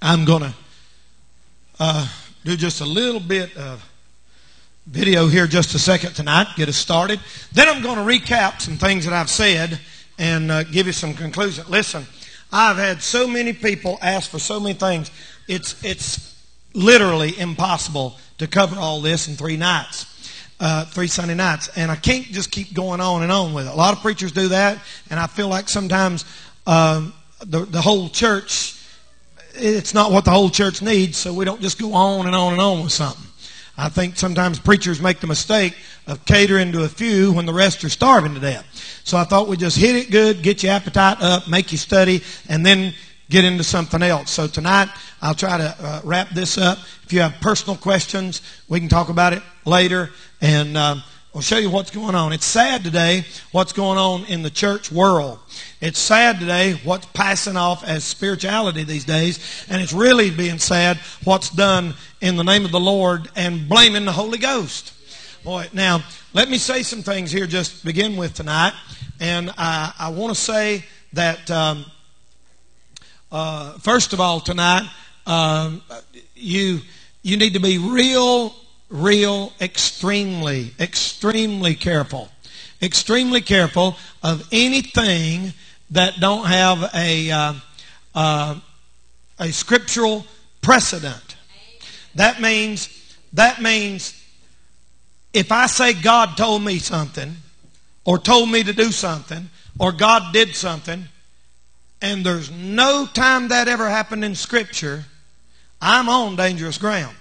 I'm going to do just a little bit of video here just a second tonight, get us started. Then I'm going to recap some things that I've said and give you some conclusion. Listen, I've had so many people ask for so many things. It's literally impossible to cover all this in 3 nights. 3 Sunday nights, and I can't just keep going on and on with it. A lot of preachers do that, and I feel like sometimes the whole church, it's not what the whole church needs, so we don't just go on and on and on with something. I think sometimes preachers make the mistake of catering to a few when the rest are starving to death. So I thought we'd just hit it good, get your appetite up, make you study, and then get into something else. So tonight, I'll try to wrap this up. If you have personal questions, we can talk about it later, and I'll show you what's going on. It's sad today what's going on in the church world. It's sad today what's passing off as spirituality these days, and it's really being sad what's done in the name of the Lord and blaming the Holy Ghost. Boy, now, let me say some things here just to begin with tonight, and I want to say that first of all tonight, you need to be real, extremely careful. Extremely careful of anything that don't have a scriptural precedent. That means if I say God told me something, or told me to do something, or God did something, and there's no time that ever happened in Scripture, I'm on dangerous ground.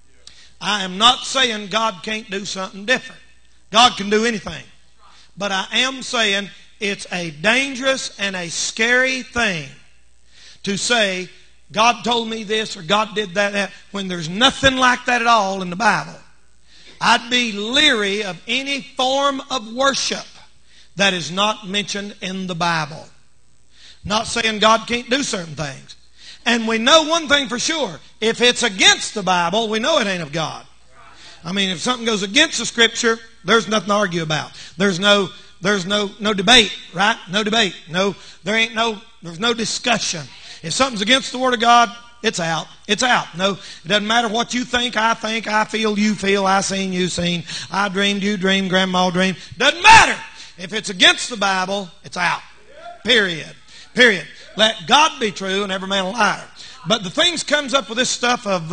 I am not saying God can't do something different. God can do anything. But I am saying it's a dangerous and a scary thing to say, God told me this or God did that, when there's nothing like that at all in the Bible. I'd be leery of any form of worship that is not mentioned in the Bible. Not saying God can't do certain things. And we know one thing for sure. If it's against the Bible, we know it ain't of God. I mean, if something goes against the Scripture, there's nothing to argue about. There's no debate, right? No debate. There's no discussion. If something's against the Word of God, it's out. It's out. No, it doesn't matter what you think, I feel, you feel, I seen, you seen, I dreamed, you dreamed, Grandma dreamed. Doesn't matter. If it's against the Bible, it's out. Period. Let God be true and every man a liar. But the things comes up with this stuff of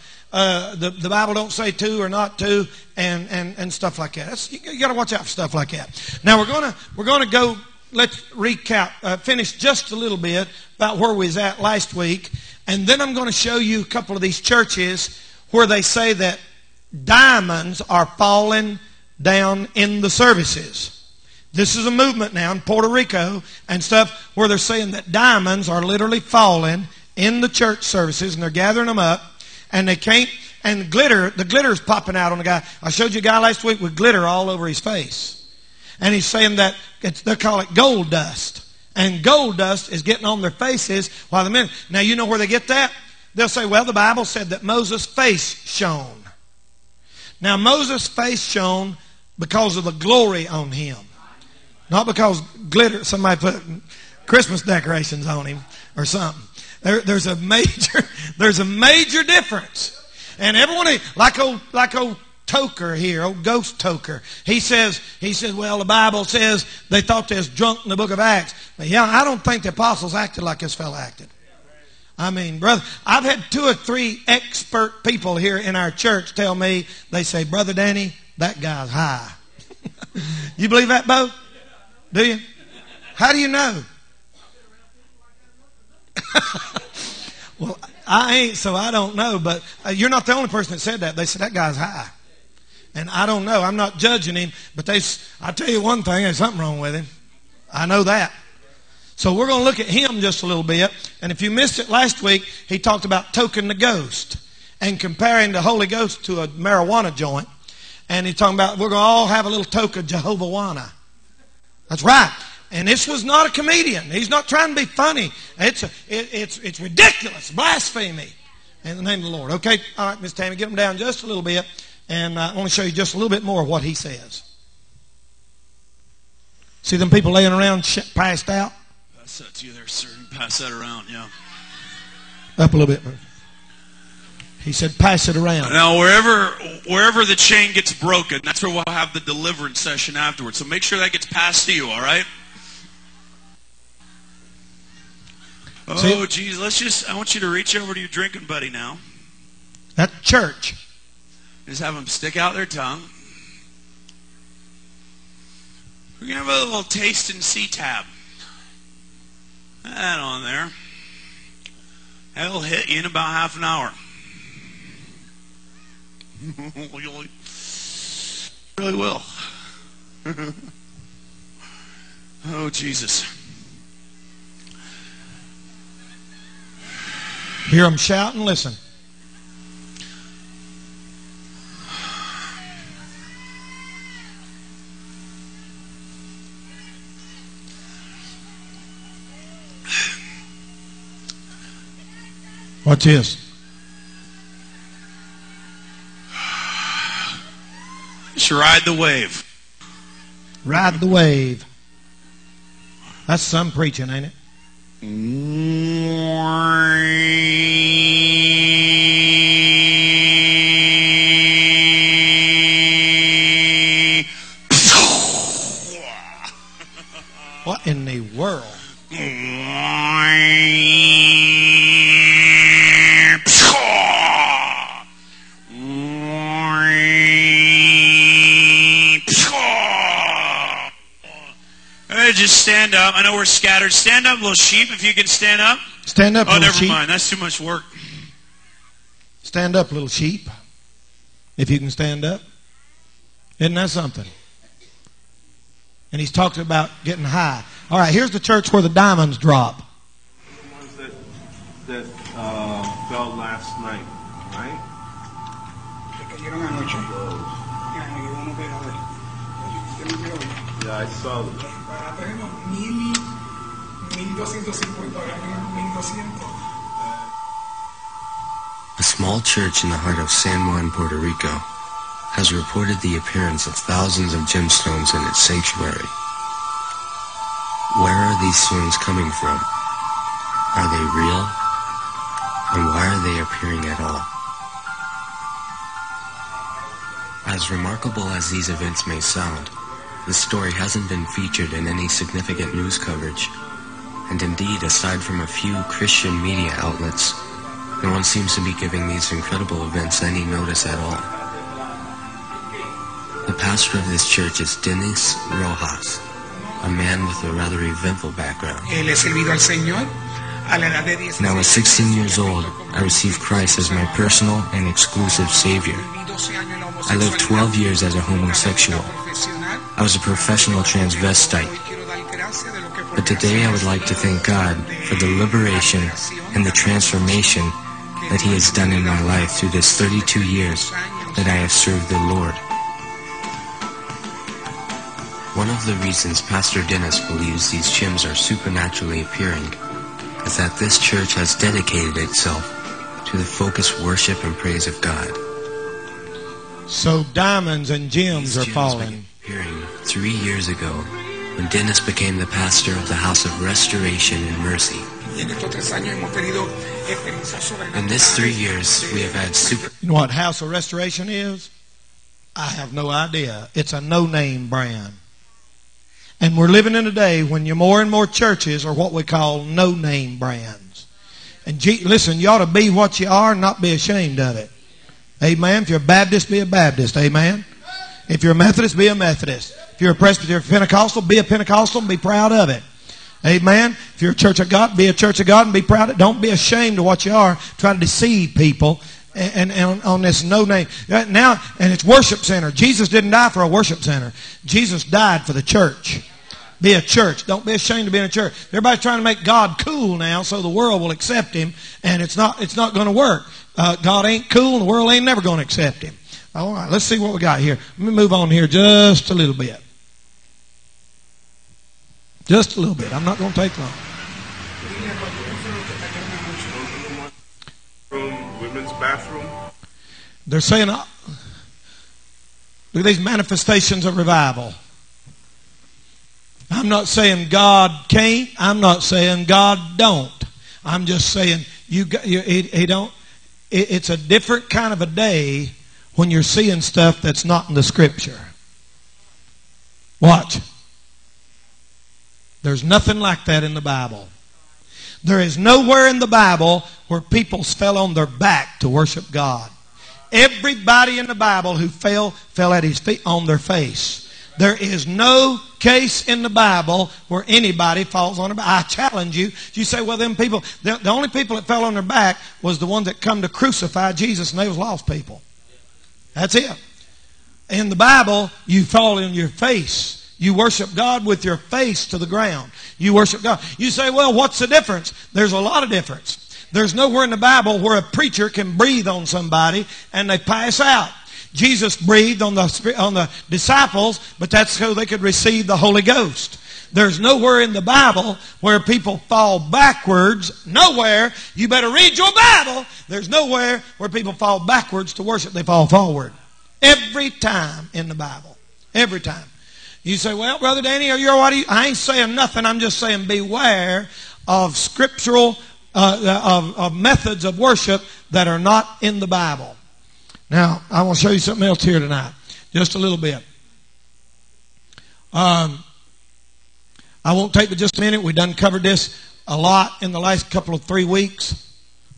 the Bible don't say to or not to and stuff like that. You got to watch out for stuff like that. Now we're gonna go. Let's recap, finish just a little bit about where we was at last week, and then I'm going to show you a couple of these churches where they say that diamonds are falling down in the services. This is a movement now in Puerto Rico and stuff where they're saying that diamonds are literally falling in the church services, and they're gathering them up, and they can't, and the glitter's popping out on the guy. I showed you a guy last week with glitter all over his face. And he's saying that they call it gold dust. And gold dust is getting on their faces while the men. Now you know where they get that? They'll say, well, the Bible said that Moses' face shone. Now Moses' face shone because of the glory on him. Not because glitter, somebody put Christmas decorations on him or something. There's a major difference. And everyone, like old Toker here, old Ghost Toker, he says, well, the Bible says they thought they was drunk in the book of Acts. But yeah, I don't think the apostles acted like this fella acted. I mean, brother, I've had 2 or 3 expert people here in our church tell me, they say, Brother Danny, that guy's high. You believe that, Bo? Do you? How do you know? Well, I ain't, so I don't know. But you're not the only person that said that. They said that guy's high. And I don't know. I'm not judging him. But I tell you one thing, there's something wrong with him. I know that. So we're going to look at him just a little bit. And if you missed it last week, he talked about toking the ghost and comparing the Holy Ghost to a marijuana joint. And he's talking about we're going to all have a little toke of Jehovah-wana. That's right. And this was not a comedian. He's not trying to be funny. It's ridiculous. Blasphemy. In the name of the Lord. Okay? All right, Miss Tammy, get them down just a little bit. And I want to show you just a little bit more of what he says. See them people laying around passed out? Pass that to you there, sir. Pass that around, yeah. Up a little bit. He said, pass it around. Now, wherever the chain gets broken, that's where we'll have the deliverance session afterwards. So make sure that gets passed to you, all right? Oh, geez, I want you to reach over to your drinking buddy now. That's church. Just have them stick out their tongue. We're going to have a little taste and see tab. That on there. That'll hit you in about half an hour. Really will. Oh, Jesus. Hear them shouting, listen. Watch this. Just ride the wave. Ride the wave. That's some preaching, ain't it? What in the world? Just stand up. I know we're scattered. Stand up, little sheep, if you can stand up. Stand up, little sheep. Oh, never mind. That's too much work. Stand up, little sheep, if you can stand up. Isn't that something? And he's talking about getting high. All right, here's the church where the diamonds drop. The ones that fell last night, right? Yeah, I saw them. A small church in the heart of San Juan, Puerto Rico, has reported the appearance of thousands of gemstones in its sanctuary. Where are these stones coming from? Are they real? And why are they appearing at all? As remarkable as these events may sound, this story hasn't been featured in any significant news coverage, and indeed, aside from a few Christian media outlets, no one seems to be giving these incredible events any notice at all. The pastor of this church is Dennis Rojas, a man with a rather eventful background. Now, at 16 years old, I received Christ as my personal and exclusive Savior. I lived 12 years as a homosexual. I was a professional transvestite. But today I would like to thank God for the liberation and the transformation that He has done in my life through this 32 years that I have served the Lord. One of the reasons Pastor Dennis believes these gems are supernaturally appearing is that this church has dedicated itself to the focused worship and praise of God. So diamonds and gems These are gems began falling. appearing 3 years ago when Dennis became the pastor of the House of Restoration and Mercy. In this 3 years, we have had You know what House of Restoration is? I have no idea. It's a no-name brand. And we're living in a day when more and more churches are what we call no-name brands. And listen, you ought to be what you are and not be ashamed of it. Amen. If you're a Baptist, be a Baptist. Amen. If you're a Methodist, be a Methodist. If you're a Presbyterian, Pentecostal, be a Pentecostal and be proud of it. Amen. If you're a Church of God, be a Church of God and be proud of it. Don't be ashamed of what you are. Try to deceive people and on this no name. Now, and it's worship center. Jesus didn't die for a worship center. Jesus died for the church. Be a church. Don't be ashamed to be in a church. Everybody's trying to make God cool now so the world will accept Him, and it's not going to work. God ain't cool and the world ain't never going to accept Him. All right, let's see what we got here. Let me move on here just a little bit. Just a little bit. I'm not going to take long. Women's bathroom. They're saying, look at these manifestations of revival. I'm not saying God can't. I'm not saying God don't. I'm just saying It's a different kind of a day when you're seeing stuff that's not in the Scripture. Watch. There's nothing like that in the Bible. There is nowhere in the Bible where people fell on their back to worship God. Everybody in the Bible who fell at his feet on their face. There is no case in the Bible where anybody falls on their back. I challenge you. You say, well, them people, the only people that fell on their back was the ones that come to crucify Jesus, and they was lost people. That's it. In the Bible, you fall on your face. You worship God with your face to the ground. You worship God. You say, well, what's the difference? There's a lot of difference. There's nowhere in the Bible where a preacher can breathe on somebody and they pass out. Jesus breathed on the disciples, but that's so they could receive the Holy Ghost. There's nowhere in the Bible where people fall backwards. Nowhere. You better read your Bible. There's nowhere where people fall backwards to worship. They fall forward. Every time in the Bible. Every time. You say, well, Brother Danny, I ain't saying nothing. I'm just saying beware of scriptural of methods of worship that are not in the Bible. Now, I want to show you something else here tonight. Just a little bit. I won't take but just a minute. We've done covered this a lot in the last couple of 3 weeks.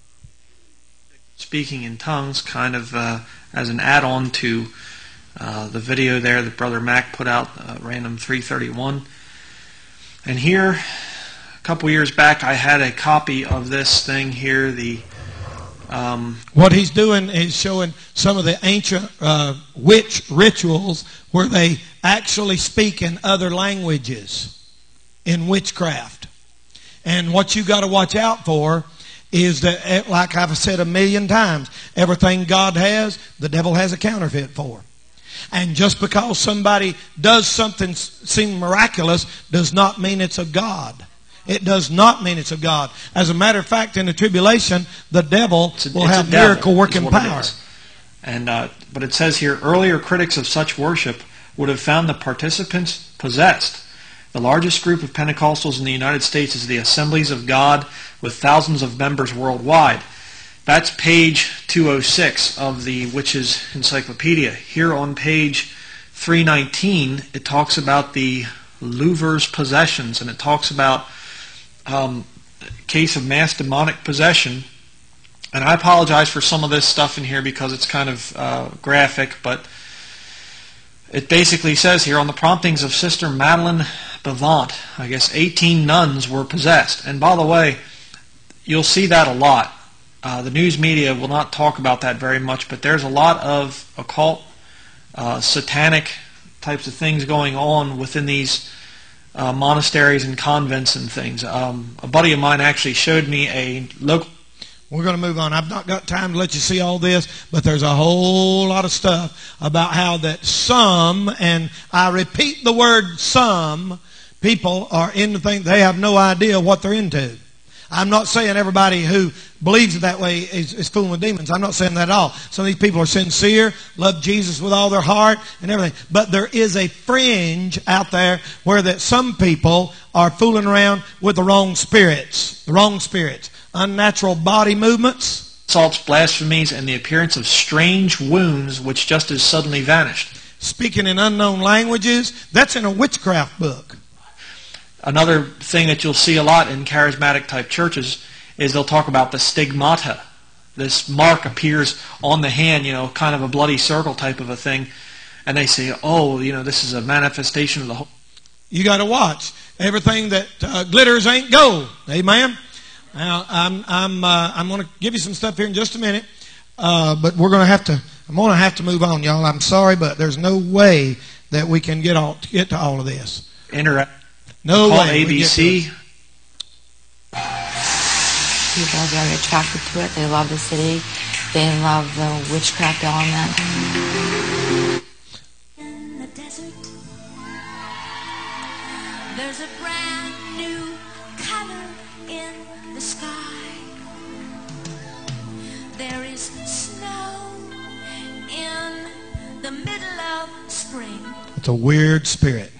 Speaking in tongues, kind of as an add-on to the video there that Brother Mac put out, Random 331. And here, a couple years back, I had a copy of this thing here, what he's doing is showing some of the ancient witch rituals where they actually speak in other languages in witchcraft. And what you got to watch out for is that, like I've said a million times, everything God has, the devil has a counterfeit for. And just because somebody does something seem miraculous does not mean it's of God. It does not mean it's of God. As a matter of fact, in the tribulation, the devil will have miracle-working power. And but it says here, earlier critics of such worship would have found the participants possessed. The largest group of Pentecostals in the United States is the Assemblies of God, with thousands of members worldwide. That's page 206 of the Witches Encyclopedia. Here on page 319, it talks about the Louvre's possessions, and it talks about case of mass demonic possession. And I apologize for some of this stuff in here because it's kind of graphic, but it basically says here, on the promptings of Sister Madeleine Bavant, I guess 18 nuns were possessed. And by the way, you'll see that a lot. The news media will not talk about that very much, but there's a lot of occult, satanic types of things going on within these monasteries and convents and things. A buddy of mine actually showed me a local... We're going to move on. I've not got time to let you see all this, but there's a whole lot of stuff about how that some, and I repeat the word some, people are into things they have no idea what they're into. I'm not saying everybody who believes that way is fooling with demons. I'm not saying that at all. Some of these people are sincere, love Jesus with all their heart and everything. But there is a fringe out there where that some people are fooling around with the wrong spirits. The wrong spirits. Unnatural body movements. Assaults, blasphemies, and the appearance of strange wounds which just as suddenly vanished. Speaking in unknown languages. That's in a witchcraft book. Another thing that you'll see a lot in charismatic type churches is they'll talk about the stigmata. This mark appears on the hand, kind of a bloody circle type of a thing. And they say, oh, this is a manifestation of the whole... You got to watch. Everything that glitters ain't gold. Amen? Now, I'm going to give you some stuff here in just a minute. But I'm going to have to move on, y'all. I'm sorry, but there's no way that we can get to all of this. No way. ABC. People are very attracted to it. They love the city. They love the witchcraft element. In the desert, there's a brand new color in the sky. There is snow in the middle of spring. It's a weird spirit.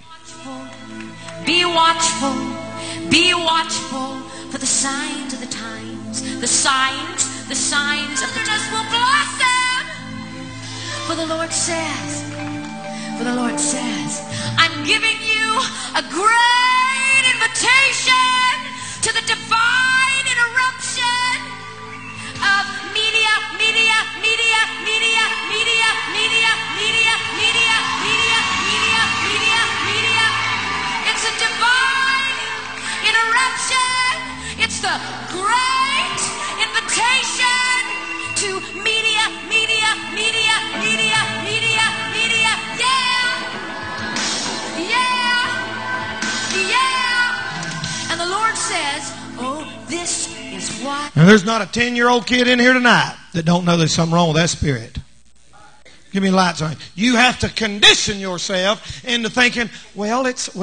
Be watchful for the signs of the times. the signs of the times will blossom. For the Lord says, I'm giving you a great invitation to the divine interruption of media. It's a divine interruption. It's the great invitation to media. Yeah. And the Lord says, oh, this is what. Now, there's not a 10-year-old kid in here tonight that don't know there's something wrong with that spirit. Give me lights on. You have to condition yourself into thinking, well,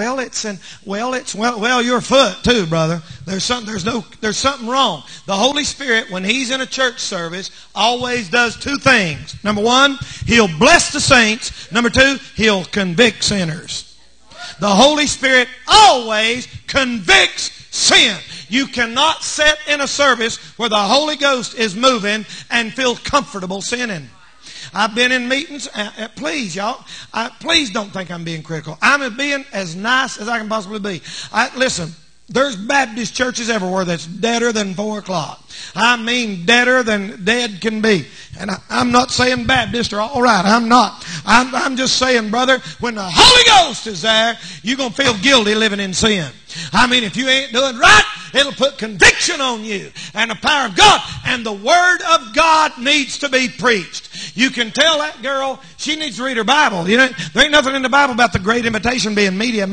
your foot too, brother. There's something wrong. The Holy Spirit, when He's in a church service, always does two things. Number one, He'll bless the saints. Number two, He'll convict sinners. The Holy Spirit always convicts sin. You cannot sit in a service where the Holy Ghost is moving and feel comfortable sinning. I've been in meetings. Please, y'all. Please don't think I'm being critical. I'm being as nice as I can possibly be. Listen, there's Baptist churches everywhere that's deader than 4 o'clock. I mean deader than dead can be. And I'm not saying Baptists are all right. I'm not. I'm just saying, brother, when the Holy Ghost is there, you're going to feel guilty living in sin. I mean, if you ain't doing right, it'll put conviction on you and the power of God. And the Word of God needs to be preached. You can tell that girl she needs to read her Bible. You know, there ain't nothing in the Bible about the great invitation being media.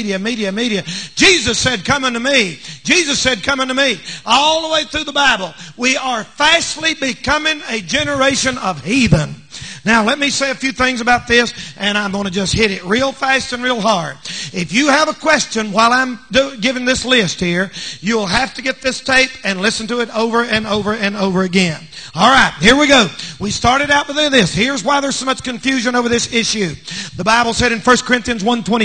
Jesus said, come unto me. Jesus said, come unto me. All the way through the Bible, we are fastly becoming a generation of heathen. Now, let me say a few things about this, and I'm going to just hit it real fast and real hard. If you have a question while I'm giving this list here, you'll have to get this tape and listen to it over and over and over again. All right, here we go. We started out with this. Here's why there's so much confusion over this issue. The Bible said in 1 Corinthians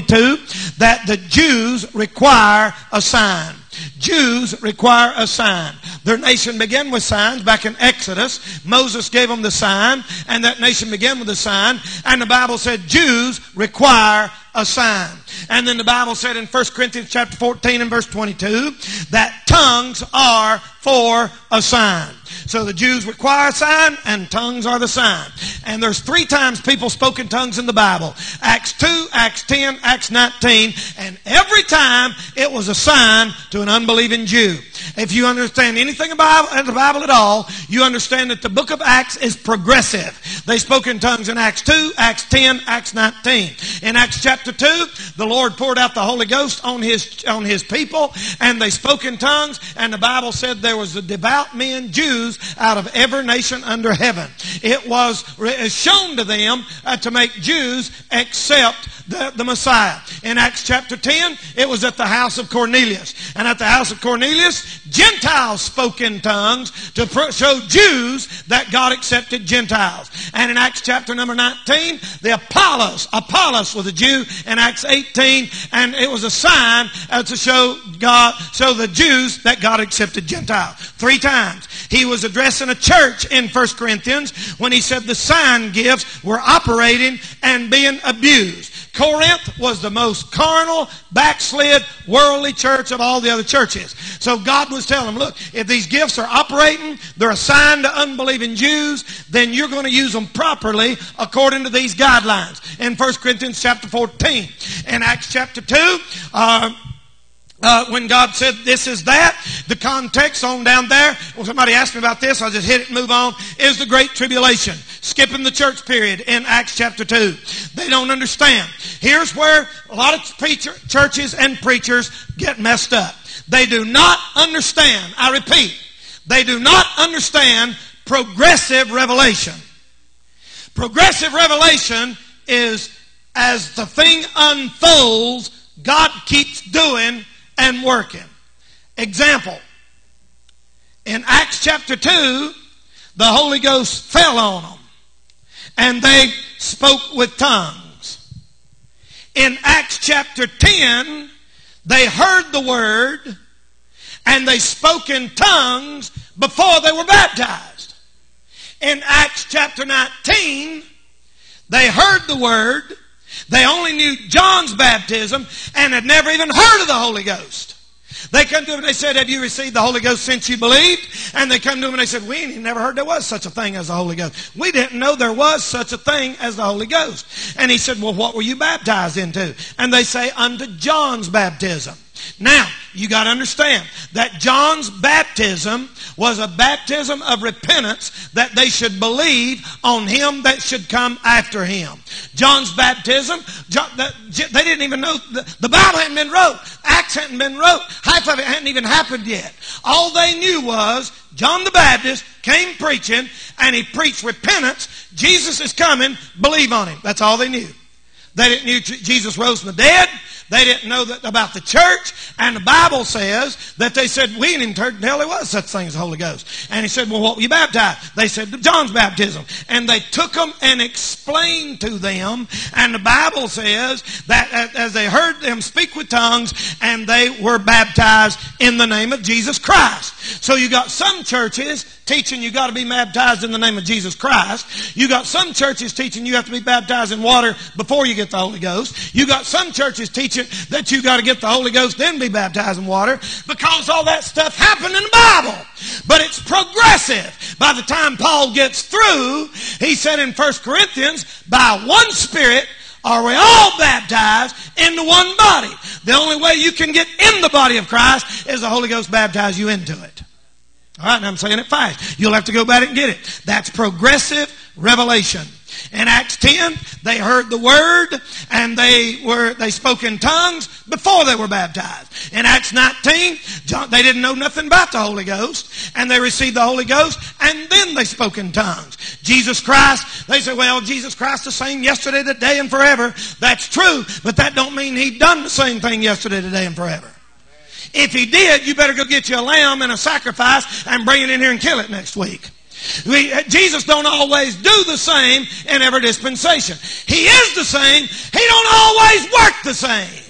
1:22 that the Jews require a sign. Jews require a sign. Their nation began with signs back in Exodus. Moses gave them the sign, and that nation began with a sign. And the Bible said Jews require a sign. And then the Bible said in 1 Corinthians chapter 14 and verse 22 that tongues are for a sign. So the Jews require a sign, and tongues are the sign. And there's 3 times people spoke in tongues in the Bible. Acts 2, Acts 10, Acts 19. And every time it was a sign to an unbelieving Jew. If you understand anything about the Bible at all, you understand that the book of Acts is progressive. They spoke in tongues in Acts 2, Acts 10, Acts 19. In Acts chapter 2, the Lord poured out the Holy Ghost on his people, and they spoke in tongues, and the Bible said there was the devout men, Jews, out of every nation under heaven. It was shown to them to make Jews accept the Messiah. In Acts chapter 10, it was at the house of Cornelius. And at the house of Cornelius, Gentiles spoke in tongues to show Jews that God accepted Gentiles. And in Acts chapter number 19, the Apollos was a Jew in Acts 18, and it was a sign to show the Jews that God accepted Gentiles. 3 times. He was addressing a church in 1 Corinthians when he said the sign gifts were operating and being abused. Corinth was the most carnal, backslid, worldly church of all the other churches. So God was telling them, look, if these gifts are operating, they're a sign to unbelieving Jews, then you're going to use them properly according to these guidelines. In 1 Corinthians chapter 14. In Acts chapter 2, when God said this is that, the context on down there, well, somebody asked me about this, I'll just hit it and move on, is the Great Tribulation. Skipping the church period in Acts chapter 2. They don't understand. Here's where a lot of churches and preachers get messed up. They do not understand, I repeat, they do not understand progressive revelation. Progressive revelation is as the thing unfolds, God keeps doing and working. Example, in Acts chapter 2, the Holy Ghost fell on them and they spoke with tongues. In Acts chapter 10, they heard the word and they spoke in tongues, before they were baptized. In Acts chapter 19, they heard the word. They only knew John's baptism and had never even heard of the Holy Ghost. They come to him and they said, have you received the Holy Ghost since you believed? And they come to him and they said, we ain't never heard there was such a thing as the Holy Ghost. We didn't know there was such a thing as the Holy Ghost. And he said, well, what were you baptized into? And they say, unto John's baptism. Now, you got to understand that John's baptism was a baptism of repentance, that they should believe on him that should come after him. John's baptism, they didn't even know, the Bible hadn't been wrote. Acts hadn't been wrote. Half of it hadn't even happened yet. All they knew was John the Baptist came preaching, and he preached repentance. Jesus is coming, believe on him. That's all they knew. They didn't know Jesus rose from the dead. They didn't know that about the church. And the Bible says that they said, we ain't even heard there was such thing as the Holy Ghost. And he said, well, what were you baptized? They said, John's baptism. And they took them and explained to them. And the Bible says that as they heard them speak with tongues, and they were baptized in the name of Jesus Christ. So you got some churches teaching you got to be baptized in the name of Jesus Christ. You got some churches teaching you have to be baptized in water before you get the Holy Ghost. You got some churches teaching that you got to get the Holy Ghost then be baptized in water, because all that stuff happened in the Bible. But it's progressive. By the time Paul gets through, he said in 1 Corinthians, by one Spirit are we all baptized into one body. The only way you can get in the body of Christ is the Holy Ghost baptize you into it. All right, and I'm saying it fast. You'll have to go back and get it. That's progressive revelation. In Acts 10, they heard the word, and they spoke in tongues before they were baptized. In Acts 19, they didn't know nothing about the Holy Ghost, and they received the Holy Ghost, and then they spoke in tongues. Jesus Christ, they said, well, Jesus Christ the same yesterday, today, and forever. That's true, but that don't mean he done the same thing yesterday, today, and forever. If he did, you better go get you a lamb and a sacrifice and bring it in here and kill it next week. Jesus don't always do the same in every dispensation. He is the same. He don't always work the same.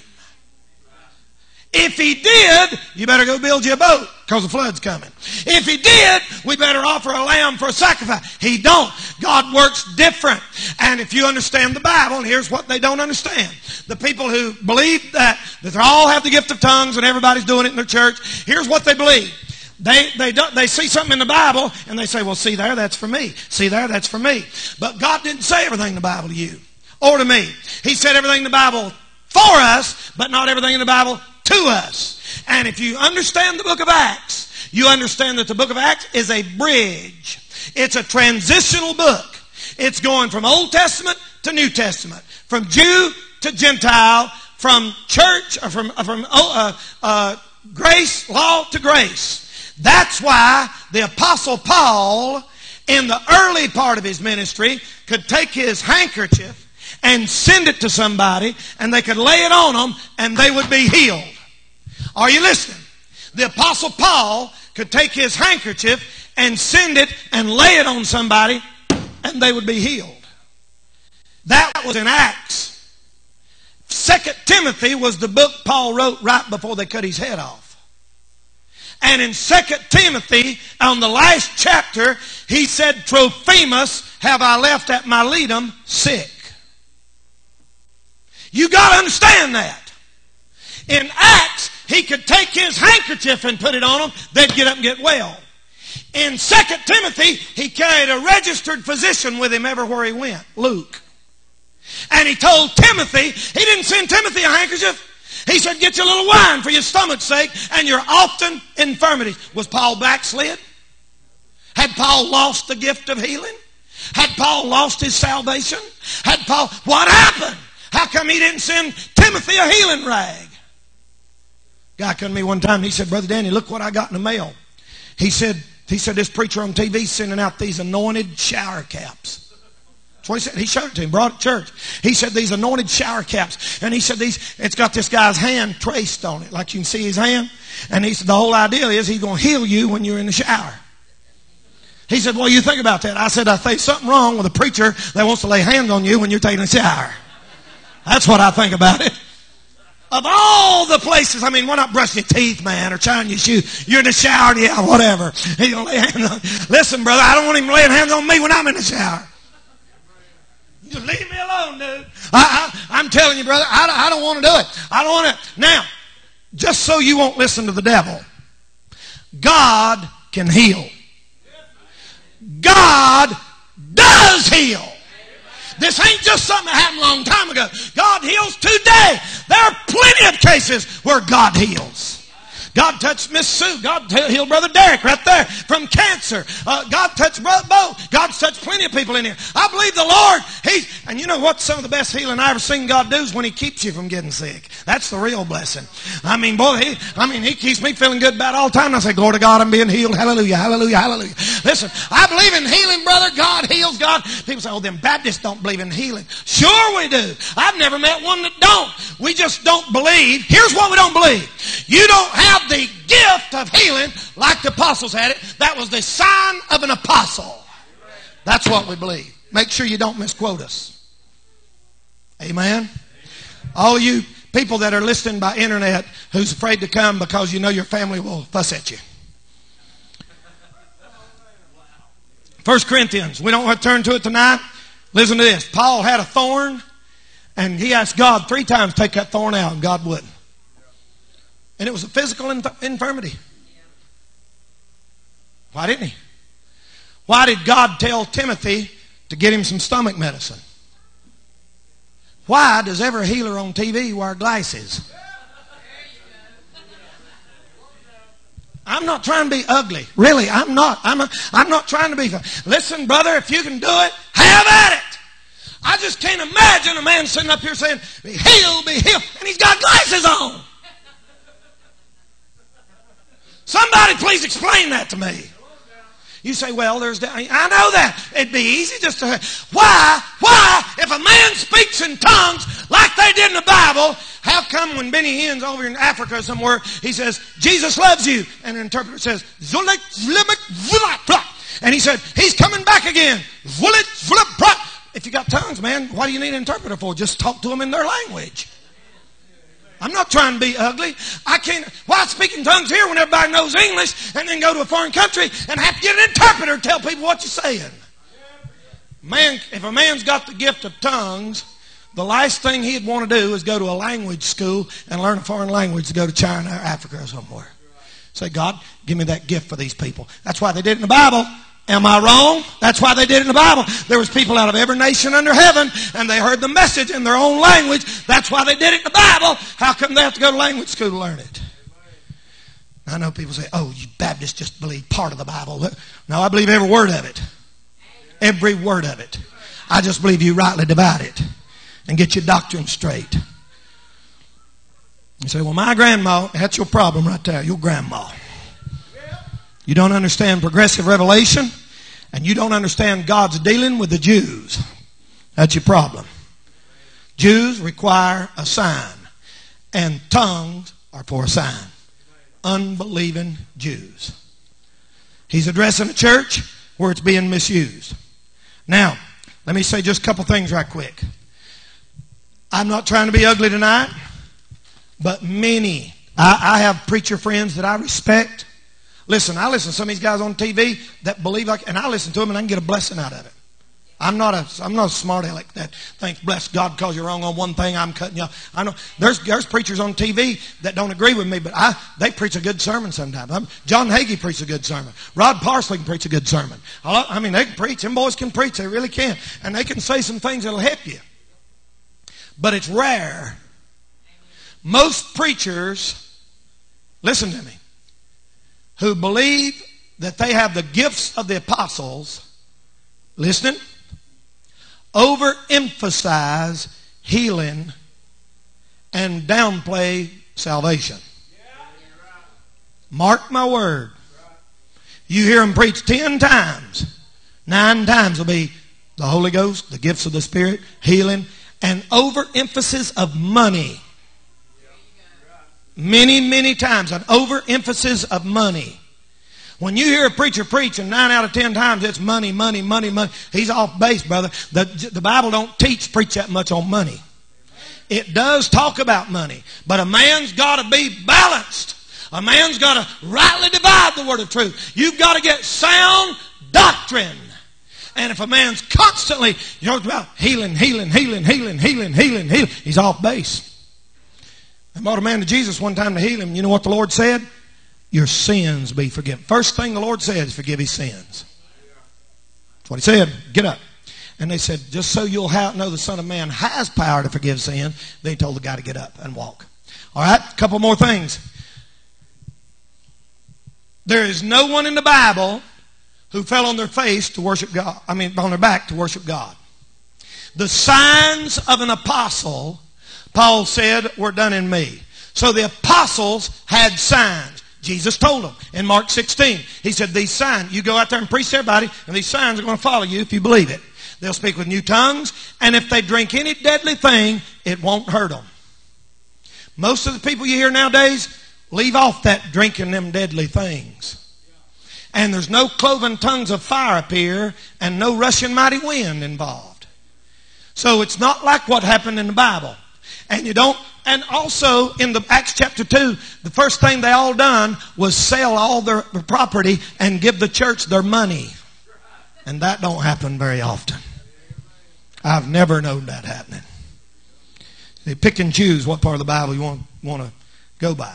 If he did, you better go build you a boat, because the flood's coming. If he did, we better offer a lamb for a sacrifice. He don't. God works different. And if you understand the Bible, and here's what they don't understand. The people who believe that they all have the gift of tongues and everybody's doing it in their church, here's what they believe. They see something in the Bible and they say, well, see there, that's for me. See there, that's for me. But God didn't say everything in the Bible to you or to me. He said everything in the Bible for us, but not everything in the Bible to us. And if you understand the book of Acts, you understand that the book of Acts is a bridge. It's a transitional book. It's going from Old Testament to New Testament, from Jew to Gentile, from church, or from grace, law to grace. That's why the Apostle Paul, in the early part of his ministry, could take his handkerchief and send it to somebody, and they could lay it on them, and they would be healed. Are you listening? The Apostle Paul could take his handkerchief and send it and lay it on somebody, and they would be healed. That was in Acts. 2 Timothy was the book Paul wrote right before they cut his head off. And in 2 Timothy, on the last chapter, he said, Trophimus have I left at Miletum sick. You got to understand that. In Acts, he could take his handkerchief and put it on them. They'd get up and get well. In 2 Timothy, he carried a registered physician with him everywhere he went, Luke. And he told Timothy, he didn't send Timothy a handkerchief. He said, get you a little wine for your stomach's sake and your often infirmities. Was Paul backslid? Had Paul lost the gift of healing? Had Paul lost his salvation? What happened? How come he didn't send Timothy a healing rag? Guy come to me one time and he said, Brother Danny, look what I got in the mail. He said, this preacher on TV is sending out these anointed shower caps. That's what he said. He showed it to him, brought it to church. He said these anointed shower caps. And he said it's got this guy's hand traced on it, like you can see his hand. And he said the whole idea is he's going to heal you when you're in the shower. He said, what do you think about that? I said, I think something wrong with a preacher that wants to lay hands on you when you're taking a shower. That's what I think about it. of all the places, I mean, we're not brushing your teeth, man, or tying your shoe. You're in the shower, and yeah, whatever. He's gonna lay hands on. Listen, brother, I don't want him laying hands on me when I'm in the shower. You just leave me alone, dude. I'm telling you, brother, I don't want to do it. I don't want to. Now, just so you won't listen to the devil, God can heal. God does heal. This ain't just something that happened a long time ago. God heals today. There are plenty of cases where God heals. God touched Miss Sue. God healed Brother Derek right there from cancer. God touched Brother Bo. God's touched plenty of people in here. I believe the Lord. And you know what? Some of the best healing I ever seen God do is when He keeps you from getting sick. That's the real blessing. I mean, boy, He keeps me feeling good about all the time. And I say, glory to God, I'm being healed. Hallelujah, hallelujah, hallelujah. Listen, I believe in healing, brother. God heals. God. People say, oh, them Baptists don't believe in healing. Sure we do. I've never met one that don't. We just don't believe. Here's what we don't believe. You don't have the gift of healing like the apostles had it. That was the sign of an apostle. That's what we believe. Make sure you don't misquote us. Amen. All you people that are listening by internet who's afraid to come because you know your family will fuss at you. 1 Corinthians. We don't want to turn to it tonight. Listen to this. Paul had a thorn and he asked God 3 times to take that thorn out and God wouldn't. And it was a physical infirmity. Why didn't He? Why did God tell Timothy to get him some stomach medicine? Why does every healer on TV wear glasses? I'm not trying to be ugly. Really, I'm not. I'm not trying to be. Listen, brother, if you can do it, have at it. I just can't imagine a man sitting up here saying, be healed, and he's got glasses on. Somebody please explain that to me. You say, well, I know that. It'd be easy just to, why, if a man speaks in tongues like they did in the Bible, how come when Benny Hinn's over in Africa somewhere, he says, Jesus loves you, and an interpreter says, and he said, He's coming back again. If you got tongues, man, why do you need an interpreter for? Just talk to them in their language. I'm not trying to be ugly. I can't. Why speak in tongues here when everybody knows English and then go to a foreign country and have to get an interpreter to tell people what you're saying? Man, if a man's got the gift of tongues, the last thing he'd want to do is go to a language school and learn a foreign language to go to China or Africa or somewhere. Say, God, give me that gift for these people. That's why they did it in the Bible. Am I wrong? That's why they did it in the Bible. There was people out of every nation under heaven, and they heard the message in their own language. That's why they did it in the Bible. How come they have to go to language school to learn it? I know people say, oh, you Baptists just believe part of the Bible. No, I believe every word of it. Every word of it. I just believe you rightly divide it and get your doctrine straight. You say, well, my grandma, that's your problem right there, your grandma. You don't understand progressive revelation, and you don't understand God's dealing with the Jews. That's your problem. Jews require a sign, and tongues are for a sign. Unbelieving Jews. He's addressing a church where it's being misused. Now, let me say just a couple things right quick. I'm not trying to be ugly tonight, but many, I have preacher friends that I respect. Listen, I listen to some of these guys on TV that believe and I listen to them and I can get a blessing out of it. I'm not a smart aleck that thinks, bless God, because you're wrong on one thing, I'm cutting you off. I know there's preachers on TV that don't agree with me, but they preach a good sermon sometimes. John Hagee preaches a good sermon. Rod Parsley can preach a good sermon. I mean, they can preach. Them boys can preach. They really can. And they can say some things that'll help you. But it's rare. Most preachers, listen to me, who believe that they have the gifts of the apostles, listening, overemphasize healing and downplay salvation. Mark my word. You hear them preach 10 times. 9 times will be the Holy Ghost, the gifts of the Spirit, healing, and overemphasis of money. Many, many times, an overemphasis of money. When you hear a preacher preach, and 9 out of 10 times it's money, money, money, money, he's off base, brother. The Bible don't preach that much on money. it does talk about money. But a man's got to be balanced. A man's got to rightly divide the word of truth. You've got to get sound doctrine. And if a man's constantly, you know about healing, he's off base. I brought a man to Jesus one time to heal him. You know what the Lord said? Your sins be forgiven. First thing the Lord said is forgive his sins. That's what he said. Get up. And they said, just so you'll know the Son of Man has power to forgive sin, they told the guy to get up and walk. All right, a couple more things. There is no one in the Bible who fell on their face to worship God. On their back to worship God. The signs of an apostle, Paul said, were done in me. So the apostles had signs. Jesus told them in Mark 16. He said, these signs, you go out there and preach to everybody, and these signs are going to follow you if you believe it. They'll speak with new tongues, and if they drink any deadly thing, it won't hurt them. Most of the people you hear nowadays leave off that drinking them deadly things. And there's no cloven tongues of fire appear, and no rushing mighty wind involved. So it's not like what happened in the Bible. And also in the Acts chapter 2, the first thing they all done was sell all their property and give the church their money. And that don't happen very often. I've never known that happening. They pick and choose what part of the Bible you want to go by.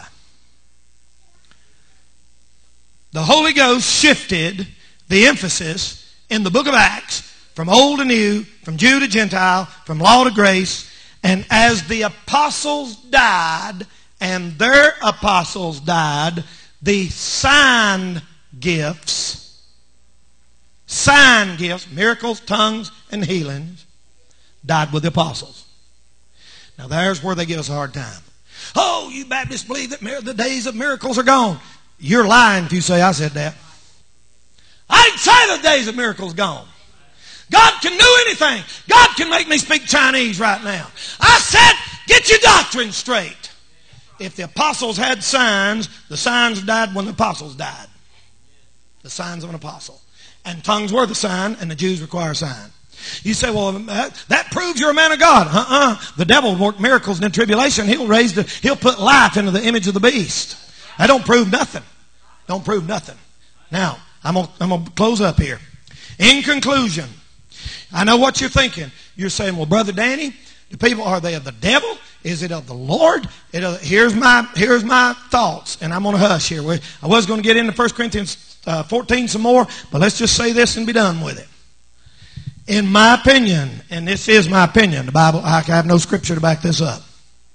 The Holy Ghost shifted the emphasis in the book of Acts from old to new, from Jew to Gentile, from law to grace. And as the apostles died and their apostles died, the sign gifts, miracles, tongues, and healings, died with the apostles. Now there's where they give us a hard time. Oh, you Baptists believe that the days of miracles are gone. You're lying if you say I said that. I didn't say the days of miracles gone. God can do anything. God can make me speak Chinese right now. I said, get your doctrine straight. If the apostles had signs, the signs died when the apostles died. The signs of an apostle. And tongues were the sign, and the Jews require a sign. You say, well, that proves you're a man of God. The devil will work miracles in tribulation. He'll put life into the image of the beast. That don't prove nothing. Don't prove nothing. Now, I'm going to close up here. In conclusion, I know what you're thinking. You're saying, well, Brother Danny, the people, are they of the devil? Is it of the Lord? Here's my thoughts, and I'm going to hush here. I was going to get into 1 Corinthians 14 some more, but let's just say this and be done with it. In my opinion, and this is my opinion, the Bible, I have no scripture to back this up.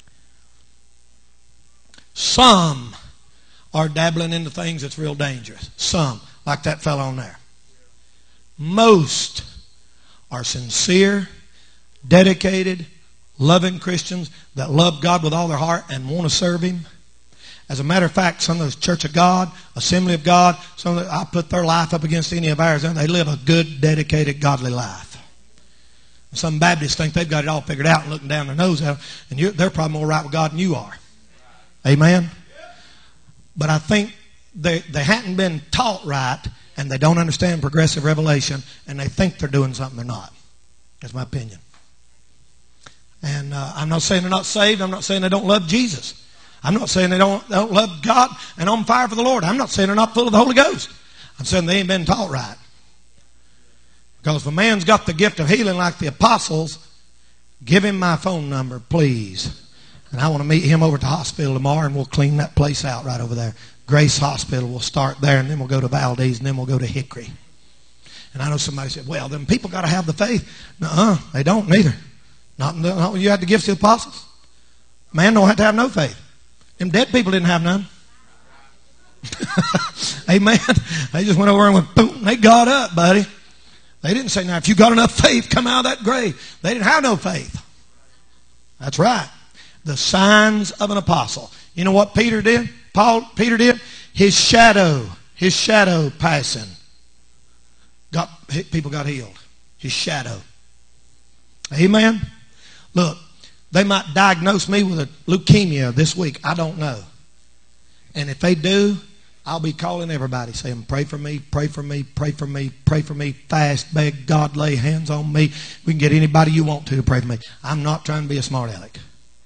Some are dabbling into things that's real dangerous. Some, like that fellow on there. Most are sincere, dedicated, loving Christians that love God with all their heart and want to serve Him. As a matter of fact, some of those Church of God, Assembly of God, I put their life up against any of ours, and they live a good, dedicated, godly life. Some Baptists think they've got it all figured out and looking down their nose at them, and they're probably more right with God than you are. Amen? But I think they hadn't been taught right, and they don't understand progressive revelation, and they think they're doing something they're not. That's my opinion. And I'm not saying they're not saved. I'm not saying they don't love Jesus. I'm not saying they don't love God and on fire for the Lord. I'm not saying they're not full of the Holy Ghost. I'm saying they ain't been taught right. Because if a man's got the gift of healing like the apostles, give him my phone number, please. And I want to meet him over at the hospital tomorrow, and we'll clean that place out right over there. Grace Hospital, we'll start there, and then we'll go to Valdez, and then we'll go to Hickory. And I know somebody said, well, them people got to have the faith. No, they don't neither. Not when you had the gifts of the apostles. Man don't have to have no faith. Them dead people didn't have none. Amen. They just went over and went, boom, they got up, buddy. They didn't say, now, if you got enough faith, come out of that grave. They didn't have no faith. That's right. The signs of an apostle. You know what Peter did? Peter did? His shadow passing. People got healed. His shadow. Amen. Look, they might diagnose me with a leukemia this week. I don't know. And if they do, I'll be calling everybody saying, pray for me, pray for me, pray for me, pray for me, fast, beg God, lay hands on me. We can get anybody you want to pray for me. I'm not trying to be a smart aleck.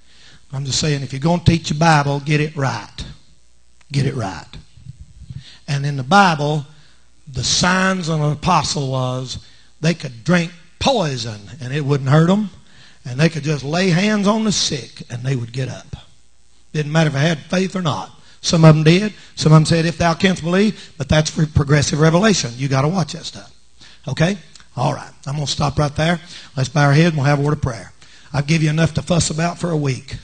I'm just saying, if you're going to teach the Bible, get it right. Get it right. And in the Bible, the signs of an apostle was they could drink poison and it wouldn't hurt them. And they could just lay hands on the sick and they would get up. Didn't matter if they had faith or not. Some of them did. Some of them said, if thou canst believe. But that's for progressive revelation. You got to watch that stuff. Okay? All right. I'm going to stop right there. Let's bow our head and we'll have a word of prayer. I'll give you enough to fuss about for a week.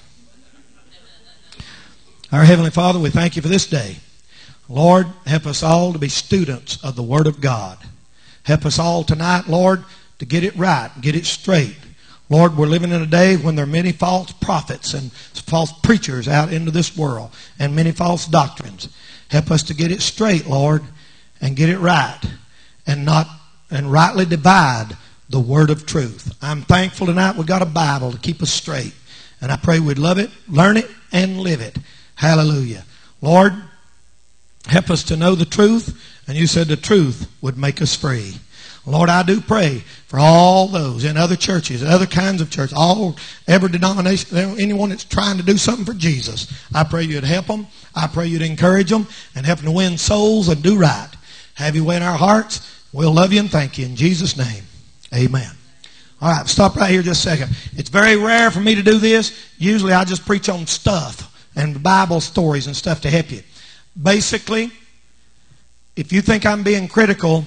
Our Heavenly Father, we thank you for this day. Lord, help us all to be students of the Word of God. Help us all tonight, Lord, to get it right, get it straight. Lord, we're living in a day when there are many false prophets and false preachers out into this world and many false doctrines. Help us to get it straight, Lord, and get it right and rightly divide the word of truth. I'm thankful tonight we got a Bible to keep us straight. And I pray we'd love it, learn it, and live it. Hallelujah. Lord, help us to know the truth. And you said the truth would make us free. Lord, I do pray for all those in other churches, other kinds of churches, every denomination, anyone that's trying to do something for Jesus. I pray you'd help them. I pray you'd encourage them and help them to win souls and do right. Have your way in our hearts. We'll love you and thank you in Jesus' name. Amen. All right, stop right here just a second. It's very rare for me to do this. Usually I just preach on stuff and Bible stories and stuff to help you. Basically, if you think I'm being critical,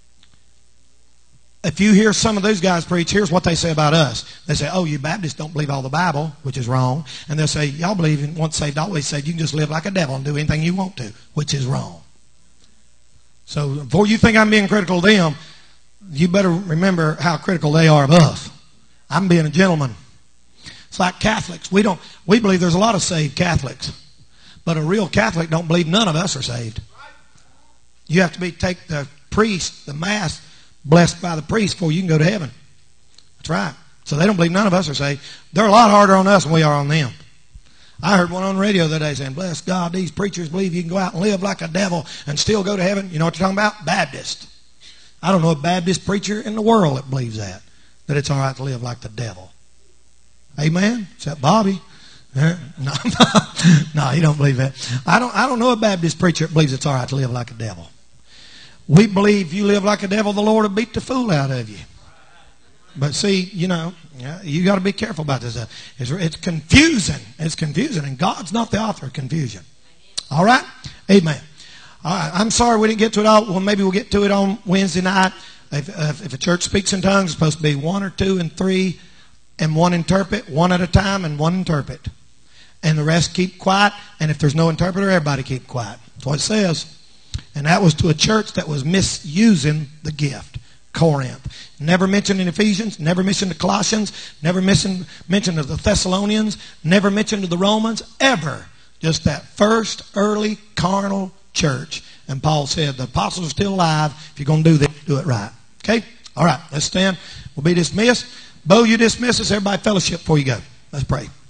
if you hear some of those guys preach, here's what they say about us. They say, oh, you Baptists don't believe all the Bible, which is wrong. And they'll say, y'all believe in once saved, always saved. You can just live like a devil and do anything you want to, which is wrong. So before you think I'm being critical of them, you better remember how critical they are of us. I'm being a gentleman. It's like Catholics. We believe there's a lot of saved Catholics. But a real Catholic don't believe none of us are saved. You have to take the priest, the Mass, blessed by the priest before you can go to heaven. That's right. So they don't believe none of us are saved. They're a lot harder on us than we are on them. I heard one on the radio the other day saying, bless God, these preachers believe you can go out and live like a devil and still go to heaven. You know what you're talking about? Baptist. I don't know a Baptist preacher in the world that believes that it's all right to live like the devil. Amen? Except Bobby. No, he don't believe that. I don't know a Baptist preacher that believes it's all right to live like a devil. We believe if you live like a devil, the Lord will beat the fool out of you. But see, you got to be careful about this stuff. It's confusing. It's confusing, and God's not the author of confusion. All right? Amen. All right. I'm sorry we didn't get to it all. Well, maybe we'll get to it on Wednesday night. If a church speaks in tongues, it's supposed to be 1 or 2 and 3, and one interpret, one at a time, and one interpret. And the rest keep quiet. And if there's no interpreter, everybody keep quiet. That's what it says. And that was to a church that was misusing the gift. Corinth. Never mentioned in Ephesians, never mentioned the Colossians, never mentioned to the Thessalonians, never mentioned to the Romans, ever. Just that first early carnal church. And Paul said, the apostles are still alive. If you're going to do this, do it right. Okay? All right, let's stand. We'll be dismissed. Bo, you dismiss us. Everybody fellowship before you go. Let's pray.